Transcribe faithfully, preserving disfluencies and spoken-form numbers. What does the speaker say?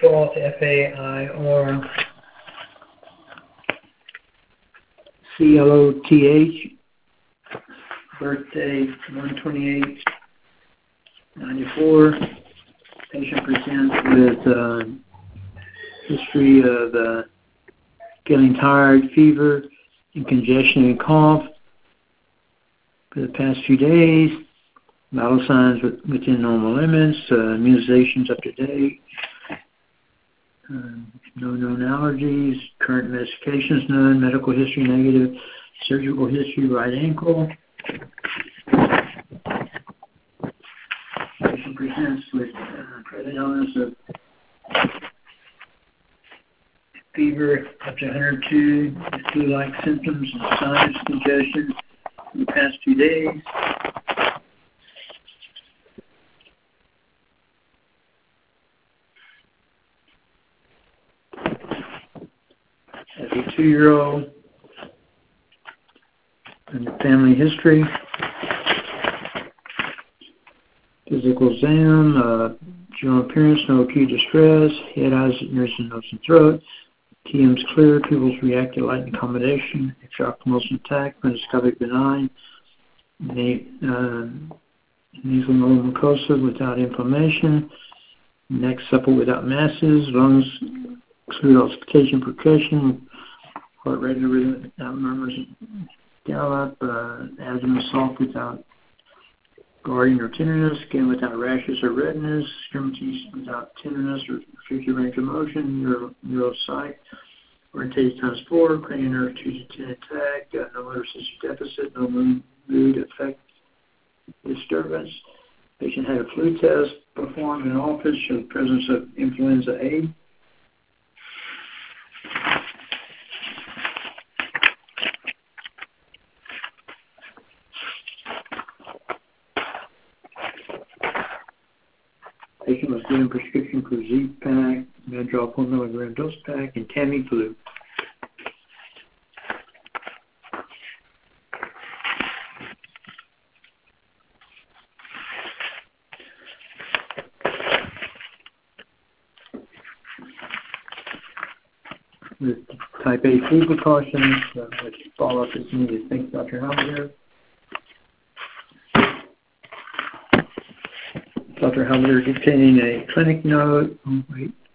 twelfth, F A I R C L O T H, birthday one twenty-eight ninety-four. Patient presents with uh, history of uh, getting tired, fever, and congestion and cough for the past few days. Vital signs within normal limits. Uh, immunizations up to date. Uh, no known allergies. Current medications none. Medical history negative. Surgical history right ankle. Patient presents with uh, present illness of fever up to one hundred two, flu-like symptoms and sinus congestion in the past two days. As a two-year-old, and the family history, physical exam, uh, general appearance, no acute distress, head, eyes, ears, and nose and throat. T M's clear, pupils react to light accommodation, extraocular intact, endoscopic benign, uh, nasal mucosa without inflammation, neck supple without masses, lungs exclude auscultation, percussion, heart rate and rhythm without murmurs, gallop, uh, abdomen soft without guarding or tenderness, skin without rashes or redness, extremities without tenderness or restricted range of motion, neuro, neuropsych, orientation times four, cranial nerve two to ten intact, uh, no motor system deficit, no mood affect disturbance. Patient had a flu test performed in office, showed presence of influenza A. Patient was given prescription for Z-Pack, Madrol four milligram dose pack, and Tamiflu. With type A food precautions, uh, which follow-up is needed. Thanks, Doctor Halbert. Doctor Halbert dictating a clinic note. Oh, wait.